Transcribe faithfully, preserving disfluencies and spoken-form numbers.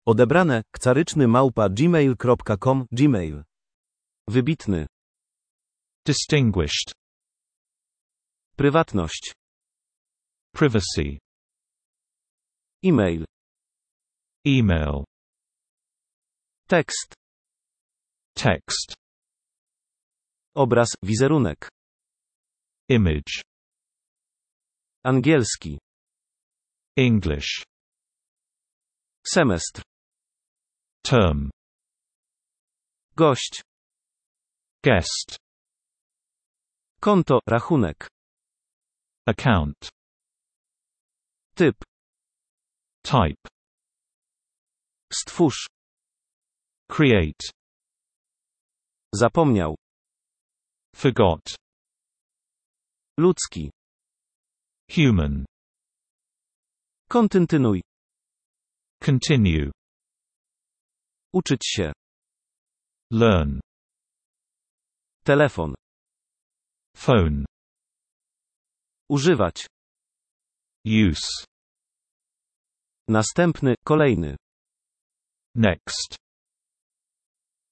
Odebrane, kcaryczny małpa gmail kropka com, Gmail. Wybitny. Distinguished. Prywatność. Privacy. E-mail. Email. Tekst. Text. Obraz, wizerunek. Image. Angielski. English. Semestr. Term. Gość. Guest. Konto, rachunek. Account. Typ. Type. Stwórz. Create. Zapomniał. Forgot. Ludzki. Human. Kontynuuj. Continue. Uczyć się. Learn. Telefon. Phone. Używać. Use. Następny, kolejny. Next.